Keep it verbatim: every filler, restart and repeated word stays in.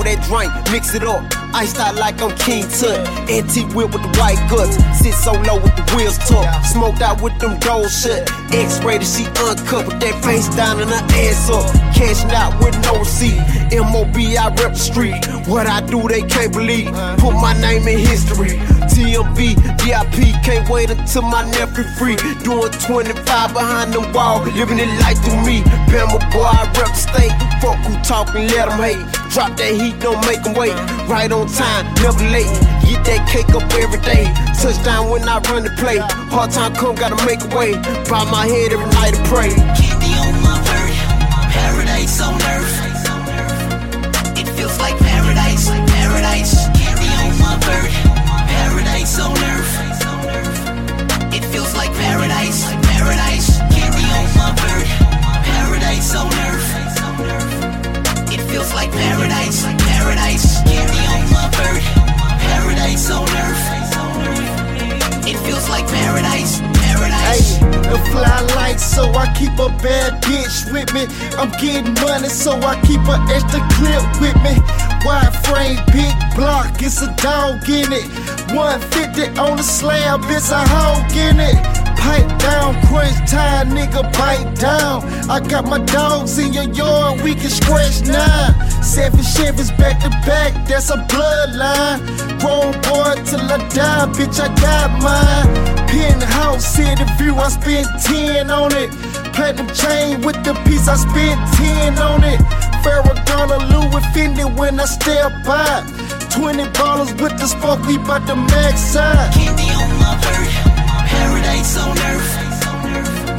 pour that drink, mix it up. Iced out like I'm King Tut. Antique whip with the white guts. Sit so low with the wheels tucked. Smoked out with them doors shut. X-rated, she uncut with that face down and her ass up. Cashing out with no receipt. M O B, I rep the street. What I do, they can't believe. Put my name in history. T M V, V I P, can't wait until my nephew free. Doing twenty-five behind the wall, living it life through me. Bama boy, I rep the state. Fuck who talking, let them hate. Drop that heat, don't make them wait. Right on time, never late. Get that cake up every day. Touchdown when I run the play. Hard time come, gotta make a way. Bow my head every night and pray. Candy on my bird, paradise on earth. It feels like paradise, like paradise. Candy on my bird, paradise on earth. It feels like paradise, like paradise. Candy on my bird, paradise on earth. It feels like paradise, like paradise. Candy on my bird, paradise on earth. It feels like paradise, paradise. Hey, the fly lights, so I keep a bad bitch with me. I'm getting money, so I keep an extra clip with me. Wide frame, big block, it's a dog in it. one fifty on the slab, it's a hog in it. Pipe down, crunch time, nigga, bite down. I got my dogs in your yard, we can scratch now. Seven Chevys back to back, that's a bloodline. Grown boy till I die, bitch, I got mine. Penthouse, city view, I spent ten on it. Platinum chain with the piece, I spent ten on it. Ferragamo, Louis Fendi when I step by. Twenty ballers with the spark, we bout the max side. Candy on my bird, paradise on earth.